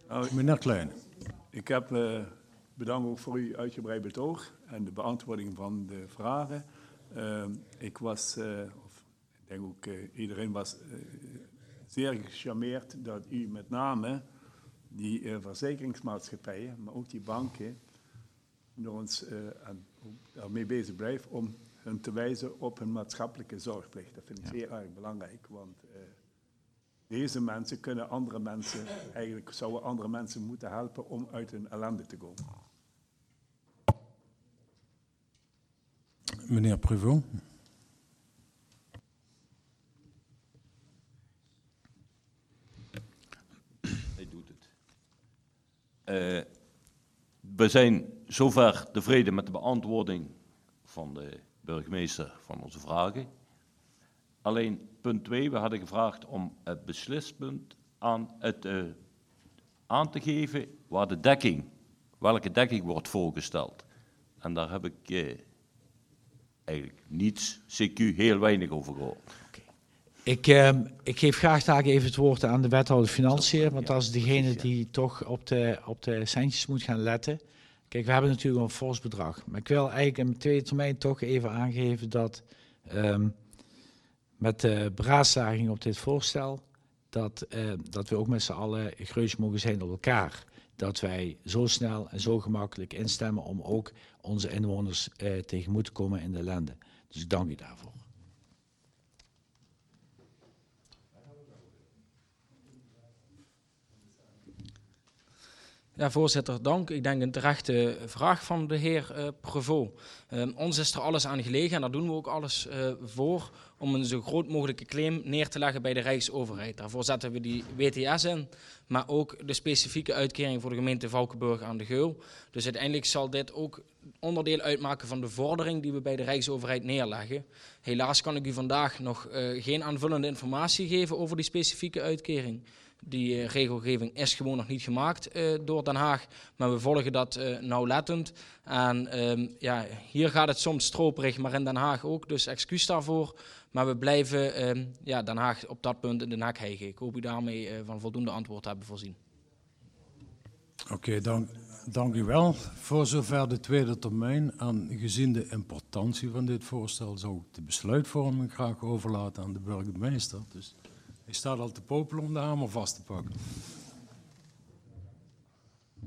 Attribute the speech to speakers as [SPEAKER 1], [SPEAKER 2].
[SPEAKER 1] Meneer Klein.
[SPEAKER 2] Ik heb bedankt ook voor uw uitgebreid betoog en de beantwoording van de vragen. Ik denk ook iedereen was zeer gecharmeerd dat u met name die verzekeringsmaatschappijen, maar ook die banken, ons daarmee bezig blijft om hun te wijzen op hun maatschappelijke zorgplicht. Dat vind ik zeer erg belangrijk, want deze mensen kunnen andere mensen, eigenlijk zouden andere mensen moeten helpen om uit hun ellende te komen.
[SPEAKER 1] Meneer Pruvot.
[SPEAKER 3] Hij doet het. We zijn zover tevreden met de beantwoording van de burgemeester van onze vragen. Alleen punt 2, we hadden gevraagd om het beslispunt aan te geven waar welke dekking wordt voorgesteld. En daar heb ik eigenlijk niets, CQ, heel weinig over gehoord.
[SPEAKER 4] Ik geef graag daar even het woord aan de wethouder Financiën, want dat is degene die toch op de centjes moet gaan letten. Kijk, we hebben natuurlijk een fors bedrag, maar ik wil eigenlijk in mijn tweede termijn toch even aangeven dat met de beraadslaging op dit voorstel, dat we ook met z'n allen greuze mogen zijn op elkaar. Dat wij zo snel en zo gemakkelijk instemmen om ook onze inwoners tegemoet te komen in de ellende. Dus ik dank u daarvoor.
[SPEAKER 5] Ja, voorzitter, dank. Ik denk een terechte vraag van de heer Prevot. Ons is er alles aan gelegen en daar doen we ook alles voor om een zo groot mogelijke claim neer te leggen bij de Rijksoverheid. Daarvoor zetten we die WTS in, maar ook de specifieke uitkering voor de gemeente Valkenburg aan de Geul. Dus uiteindelijk zal dit ook onderdeel uitmaken van de vordering die we bij de Rijksoverheid neerleggen. Helaas kan ik u vandaag nog geen aanvullende informatie geven over die specifieke uitkering. Die regelgeving is gewoon nog niet gemaakt door Den Haag, maar we volgen dat nauwlettend. En hier gaat het soms stroperig, maar in Den Haag ook, dus excuus daarvoor. Maar we blijven Den Haag op dat punt in de nek hijgen. Ik hoop u daarmee van voldoende antwoord te hebben voorzien.
[SPEAKER 1] Oké, dank u wel. Voor zover de tweede termijn, en gezien de importantie van dit voorstel, zou ik de besluitvorming graag overlaten aan de burgemeester. Dus hij staat al te popelen om de hamer vast te pakken.